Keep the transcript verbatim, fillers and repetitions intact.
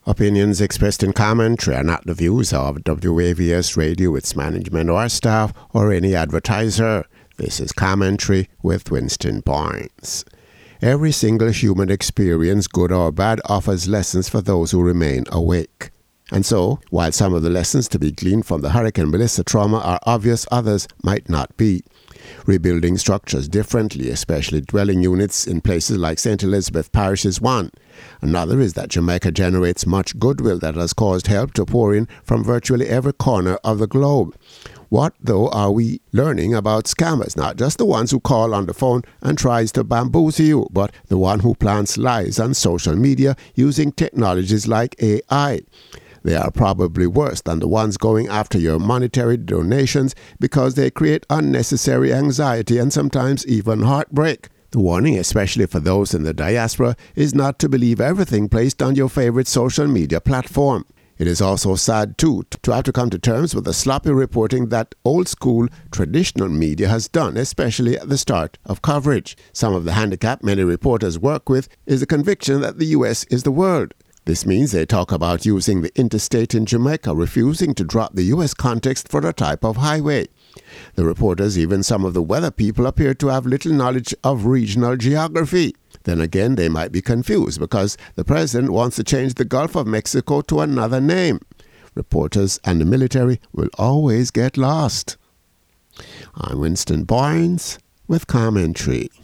Opinions expressed in commentary are not the views of W A V S Radio, its management or staff, or any advertiser. This is Commentary with Winston Points. Every single human experience, good or bad, offers lessons for those who remain awake. And so, while some of the lessons to be gleaned from the Hurricane Melissa trauma are obvious, others might not be. Rebuilding structures differently, especially dwelling units in places like Saint Elizabeth Parish, is one. Another is that Jamaica generates much goodwill that has caused help to pour in from virtually every corner of the globe. What, though, are we learning about scammers? Not just the ones who call on the phone and tries to bamboozle you, but the one who plants lies on social media using technologies like A I. They are probably worse than the ones going after your monetary donations because they create unnecessary anxiety and sometimes even heartbreak. The warning, especially for those in the diaspora, is not to believe everything placed on your favorite social media platform. It is also sad, too, to have to come to terms with the sloppy reporting that old-school, traditional media has done, especially at the start of coverage. Some of the handicap many reporters work with is the conviction that the U S is the world. This means they talk about using the interstate in Jamaica, refusing to drop the U S context for the type of highway. The reporters, even some of the weather people, appear to have little knowledge of regional geography. Then again, they might be confused because the president wants to change the Gulf of Mexico to another name. Reporters and the military will always get lost. I'm Winston Barnes with Commentary.